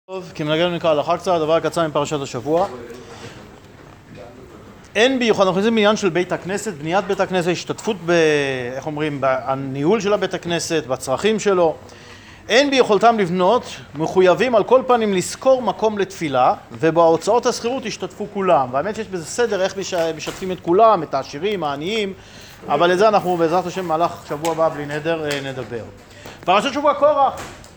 טוב, כמנהגנו נקרא הלכה קצת, דבר קצר מפרשת השבוע. אין ביכולת, אנחנו נכנסים בעניין של בית הכנסת, בניית בית הכנסת, השתתפות איך אומרים, בניהול של הבית הכנסת, בצרכים שלו. אין ביכולתם לבנות, מחויבים על כל פנים לזכור מקום לתפילה, ובהוצאות השכירות השתתפו כולם. והאמת שיש בזה סדר איך משתפים את כולם, את העשירים, העניים, אבל לזה אנחנו בעזרת השם במהלך שבוע הבא בלי נדר נדבר. פרשת שבוע קורח.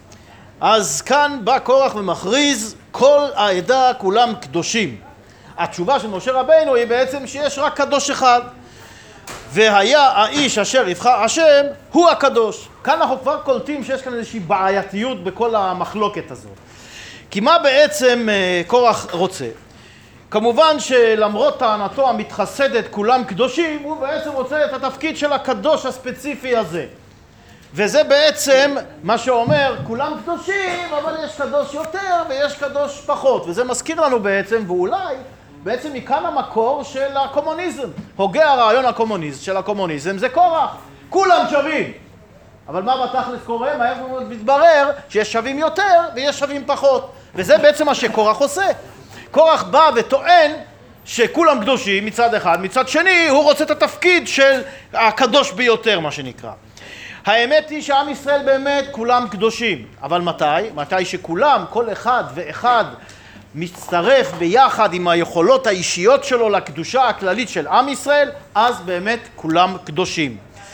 אז כאן בא קורח ומכריז, כל העדה כולם קדושים. התשובה של משה רבינו היא בעצם שיש רק קדוש אחד. והיה האיש אשר יבחר השם, הוא הקדוש. כאן אנחנו כבר קולטים שיש כאן איזושהי בעייתיות בכל המחלוקת הזאת. כי מה בעצם קורח רוצה? כמובן שלמרות טענתו המתחסדת כולם קדושים, הוא בעצם רוצה את התפקיד של הקדוש הספציפי הזה. וזה בעצם מה שאומר, כולם קדושים, אבל יש קדוש יותר ויש קדוש פחות. וזה מזכיר לנו בעצם, ואולי בעצם מכאן המקור של הקומוניזם. הוגה הרעיון של הקומוניזם זה קורח. כולם שווים. אבל מה בתכלס קורה? מהר מתברר שיש שווים יותר ויש שווים פחות. וזה בעצם מה שקורח עושה. קורח בא וטוען שכולם קדושים מצד אחד, מצד שני הוא רוצה את התפקיד של הקדוש ביותר, מה שנקרא. האמת היא שעם ישראל באמת כולם קדושים, אבל מתי? מתי שכולם, כל אחד ואחד מצטרף ביחד עם היכולות האישיות שלו לקדושה הכללית של עם ישראל, אז באמת כולם קדושים.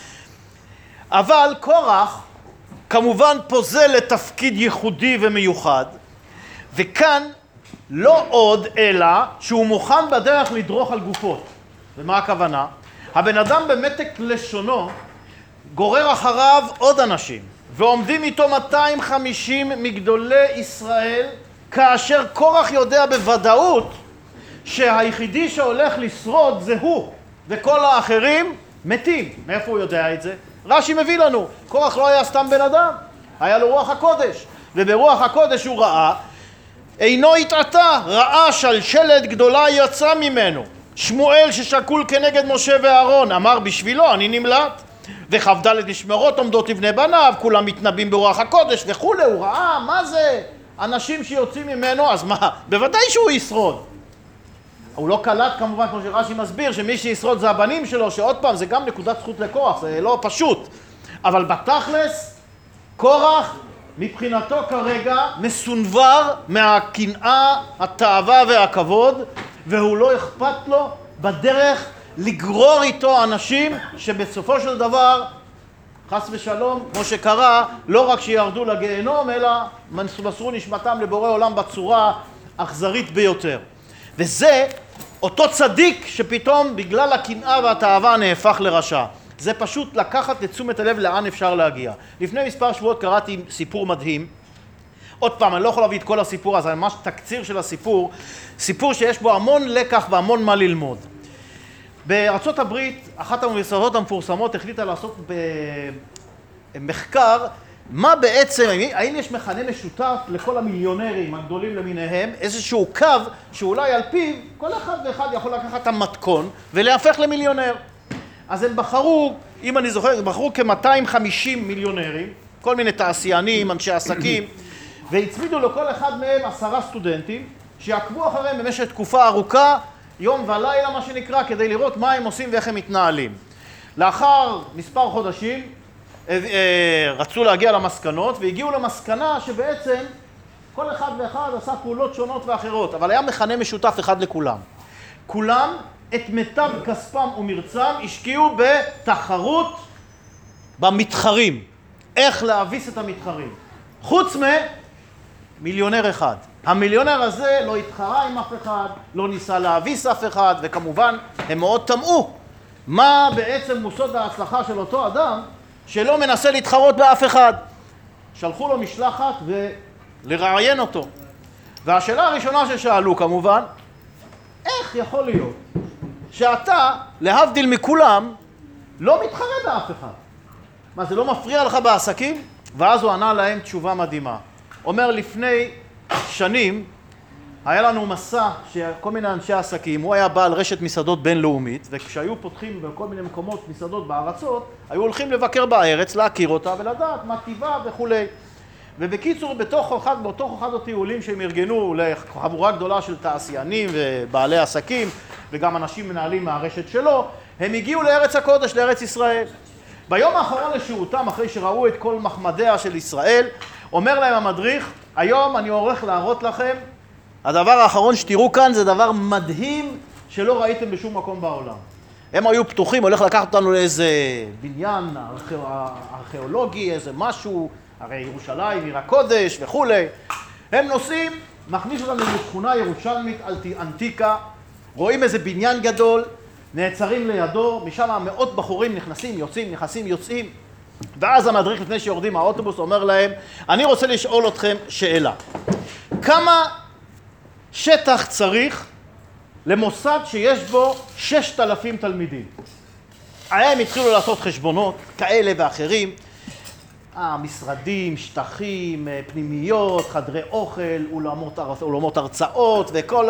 אבל קורח כמובן פוזל לתפקיד ייחודי ומיוחד, וכאן לא עוד אלא שהוא מוכן בדרך לדרוך על גופות. ומה הכוונה? הבן אדם במתק לשונו גורר אחריו עוד אנשים, ועומדים איתו 250 מגדולי ישראל, כאשר קורח יודע בוודאות שהיחידי שהולך לשרוד זה הוא, וכל האחרים מתים. מאיפה הוא יודע את זה? רש"י מביא לנו, קורח לא היה סתם בן אדם, היה לו רוח הקודש, וברוח הקודש הוא ראה, אינו התעתה, ראה שלשלת גדולה יצא ממנו. שמואל ששקול כנגד משה ואהרון, אמר בשבילו אני נמלט. וכ"ד משמרות עומדות לבני בניו, כולם מתנבאים ברוח הקודש וכו'. הוא ראה מה זה אנשים שיוצאים ממנו, אז מה? בוודאי שהוא ישרוד. הוא לא קלט כמובן, כמו שרש"י מסביר, שמי שישרוד זה הבנים שלו, שעוד פעם זה גם נקודת זכות לקורח, זה לא פשוט. אבל בתכלס, קורח מבחינתו כרגע מסונבר מהקנאה, התאווה והכבוד, והוא לא אכפת לו בדרך לגרור איתו אנשים שבסופו של דבר, חס ושלום, כמו שקרה, לא רק שירדו לגיהנום, אלא מסרו נשמתם לבורא עולם בצורה אכזרית ביותר. וזה אותו צדיק שפתאום בגלל הקנאה והתאווה נהפך לרשע. זה פשוט לקחת לתשומת הלב לאן אפשר להגיע. לפני מספר שבועות קראתי סיפור מדהים. עוד פעם, אני לא יכול להביא את כל הסיפור, אז זה ממש תקציר של הסיפור. סיפור שיש בו המון לקח והמון מה ללמוד. בארצות הברית, אחת האוניברסיטאות המפורסמות החליטה לעשות במחקר מה בעצם, האם יש מכנה משותף לכל המיליונרים הגדולים למיניהם, איזשהו קו שאולי על פיו כל אחד ואחד יכול לקחת את המתכון ולהפך למיליונר. אז הם בחרו, אם אני זוכר, הם בחרו כ-250 מיליונרים, כל מיני תעשיינים, אנשי עסקים, והצמידו לכל אחד מהם 10 סטודנטים שעקבו אחריהם במשך תקופה ארוכה, יום ולילה מה שנקרא, כדי לראות מה הם עושים ואיך הם מתנהלים. לאחר מספר חודשים רצו להגיע למסקנות, והגיעו למסקנה שבעצם כל אחד ואחד עשה פעולות שונות ואחרות, אבל היה מכנה משותף אחד לכולם. כולם את מיטב כספם ומרצם השקיעו בתחרות במתחרים. איך להביס את המתחרים. חוץ מיליונר אחד. המיליונר הזה לא התחרה עם אף אחד, לא ניסה להביס אף אחד, וכמובן הם מאוד תמהו מה בעצם מוסוד ההצלחה של אותו אדם שלא מנסה להתחרות באף אחד. שלחו לו משלחת ולראיין אותו. והשאלה הראשונה ששאלו כמובן, איך יכול להיות שאתה, להבדיל מכולם, לא מתחרה באף אחד? מה, זה לא מפריע לך בעסקים? ואז הוא ענה להם תשובה מדהימה. אומר, לפני שנים היה לנו מסע שכל מיני אנשי עסקים, הוא היה בעל רשת מסעדות בינלאומית, וכשהיו פותחים בכל מיני מקומות מסעדות בארצות, היו הולכים לבקר בארץ, להכיר אותה ולדעת מה טבעה וכו'. ובקיצור, באותו אחד הטיולים שהם ארגנו לחבורה גדולה של תעשיינים ובעלי עסקים, וגם אנשים מנהלים מהרשת שלו, הם הגיעו לארץ הקודש, לארץ ישראל. ביום האחרון לשהותם, אחרי שראו את כל מחמדיה של ישראל, אומר להם המדריך, היום אני הולך להראות לכם, הדבר האחרון שתראו כאן זה דבר מדהים שלא ראיתם בשום מקום בעולם. הם היו פתוחים, הולך לקחת אותנו לאיזה בניין ארכיאולוגי, איזה משהו, הרי ירושלים, עיר הקודש וכולי. הם נוסעים, מכניס אותנו לשכונה ירושלמית ענתיקה, רואים איזה בניין גדול, נעצרים לידו, משם מאות בחורים נכנסים, יוצאים, נכנסים, יוצאים. ואז המדריך לפני שיורדים מהאוטובוס אומר להם, אני רוצה לשאול אתכם שאלה. כמה שטח צריך למוסד שיש בו 6,000 תלמידים? הם התחילו לעשות חשבונות כאלה ואחרים, משרדים, שטחים, פנימיות, חדרי אוכל, אולמות הרצאות וכל...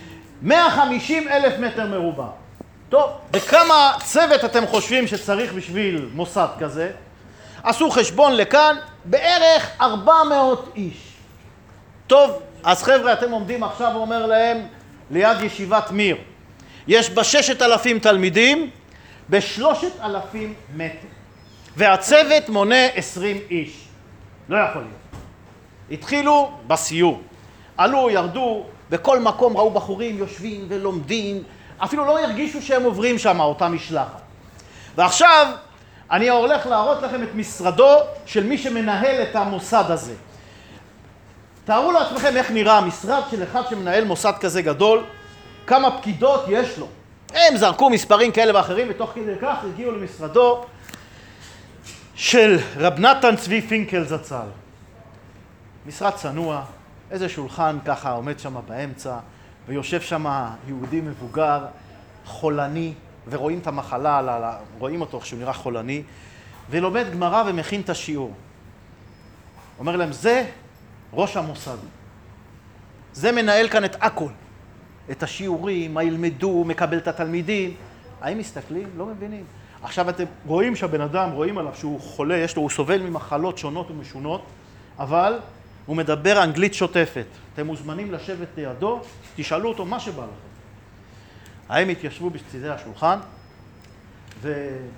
150,000 מטר מרובע. טוב, וכמה צוות אתם חושבים שצריך בשביל מוסד כזה? עשו חשבון לכאן, בערך 400 איש. טוב, אז חבר'ה, אתם עומדים עכשיו ואומר להם, ליד ישיבת מיר, יש בה 6,000 תלמידים, ב3,000 מטר. והצוות מונה 20 איש. לא יכול להיות. התחילו בסיור. עלו, ירדו, בכל מקום ראו בחורים יושבים ולומדים, אפילו לא הרגישו שהם עוברים שם, אותה משלחת. ועכשיו אני הולך להראות לכם את משרדו של מי שמנהל את המוסד הזה. תארו לעצמכם איך נראה המשרד של אחד שמנהל מוסד כזה גדול, כמה פקידות יש לו. הם זרקו מספרים כאלה ואחרים, ותוך כדי כך הגיעו למשרדו של רב נתן צבי פינקל זצ"ל. משרד צנוע, איזה שולחן ככה עומד שם באמצע, ויושב שם יהודי מבוגר, חולני, ורואים את המחלה, רואים אותו כשהוא נראה חולני, ולומד גמרא ומכין את השיעור. אומר להם, זה ראש המוסד. זה מנהל כאן את הכל. את השיעורים, מה ילמדו, מקבל את התלמידים. האם מסתכלים? לא מבינים. עכשיו אתם רואים שהבן אדם, רואים עליו שהוא חולה, הוא סובל ממחלות שונות ומשונות, אבל הוא מדבר אנגלית שוטפת. אתם מוזמנים לשבת לידו, תשאלו אותו מה שבא לכם. הם התיישבו בצדי השולחן, ורב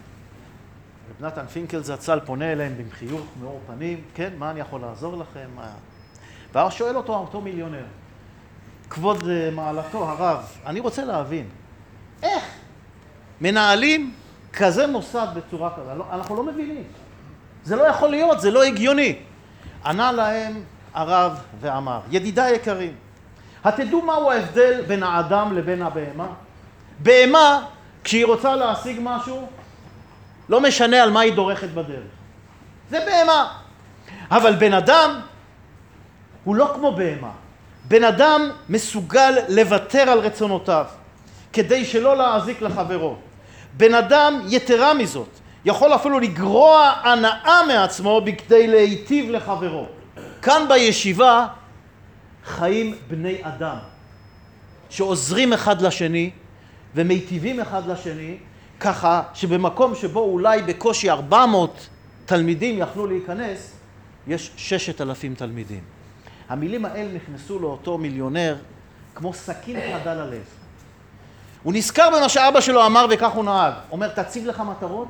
נתן פינקל זצ"ל פונה אליהם במחיוך מאור פנים, כן, מה אני יכול לעזור לכם? ואז שואל אותו מיליונר, כבוד מעלתו הרב, אני רוצה להבין, איך מנהלים כזה מוסד בצורה כזו? אנחנו לא מבינים. זה לא יכול להיות, זה לא הגיוני. ענה להם הרב ואמר, ידידיי יקרים, התדעו מהו ההבדל בין האדם לבין הבהמה? בהמה, כשהיא רוצה להשיג משהו, לא משנה על מה היא דורכת בדרך. זה בהמה. אבל בן אדם הוא לא כמו בהמה. בן אדם מסוגל לוותר על רצונותיו כדי שלא להזיק לחברו. בן אדם יתרה מזאת, יכול אפילו לגרוע הנאה מעצמו בכדי להיטיב לחברו. כאן בישיבה חיים בני אדם שעוזרים אחד לשני ומיטיבים אחד לשני, ככה שבמקום שבו אולי בקושי 400 תלמידים יכלו להיכנס, יש 6,000 תלמידים. המילים האלה נכנסו לאותו מיליונר כמו סכין חדה ללב. הוא נזכר במה שאבא שלו אמר וכך הוא נהג. אומר, תציב לך מטרות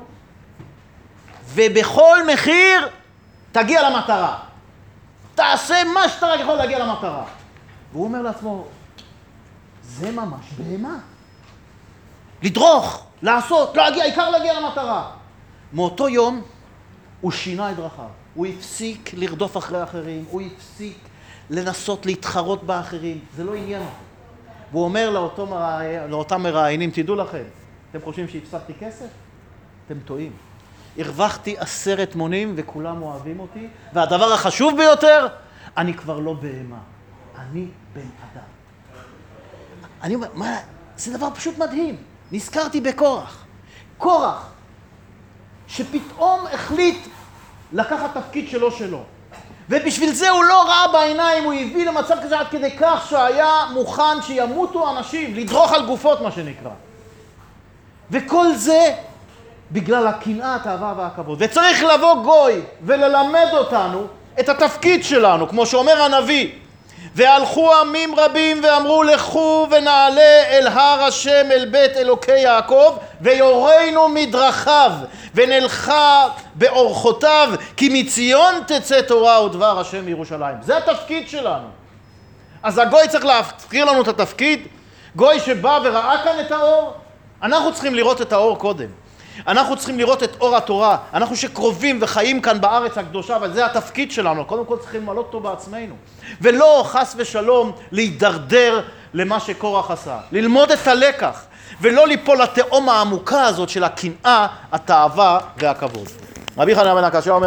ובכל מחיר תגיע למטרה. תעשה מה שאתה רק יכול להגיע למטרה. והוא אומר לעצמו, זה ממש בהמה. לדרוך, לעשות, להגיע, העיקר להגיע למטרה. מאותו יום הוא שינה את דרכיו. הוא הפסיק לרדוף אחרי אחרים, הוא הפסיק לנסות להתחרות באחרים. זה לא עניין. והוא אומר לאותם מראיינים, תדעו לכם, אתם חושבים שהפסקתי כסף? אתם טועים. הרווחתי 10 מונים וכולם אוהבים אותי, והדבר החשוב ביותר, אני כבר לא בהמה. אני בן אדם. אני אומר, מה? זה דבר פשוט מדהים. נזכרתי בקורח. קורח, שפתאום החליט לקחת תפקיד שלו. ובשביל זה הוא לא ראה בעיניים, הוא הביא למצב כזה עד כדי כך שהיה מוכן שימותו אנשים, לדרוך על גופות מה שנקרא. וכל זה בגלל הקנאה, התאווה והכבוד. וצריך לבוא גוי וללמד אותנו את התפקיד שלנו, כמו שאומר הנביא, והלכו עמים רבים ואמרו לכו ונעלה אל הר השם אל בית אלוקי יעקב ויורנו מדרכיו ונלכה באורחותיו כי מציון תצא תורה ודבר השם מירושלים. זה התפקיד שלנו. אז הגוי צריך להזכיר לנו את התפקיד. גוי שבא וראה כאן את האור, אנחנו צריכים לראות את האור קודם. אנחנו צריכים לראות את אור התורה. אנחנו שקרובים וחיים כאן בארץ הקדושה, וזה התפקיד שלנו. קודם כל צריכים למלא אותו בעצמנו. ולא חס ושלום להידרדר למה שקורח עשה. ללמוד את הלקח, ולא ליפול לתהום העמוקה הזאת של הקנאה, התאווה והכבוד. רבי חנניה בן עקשיא אומר,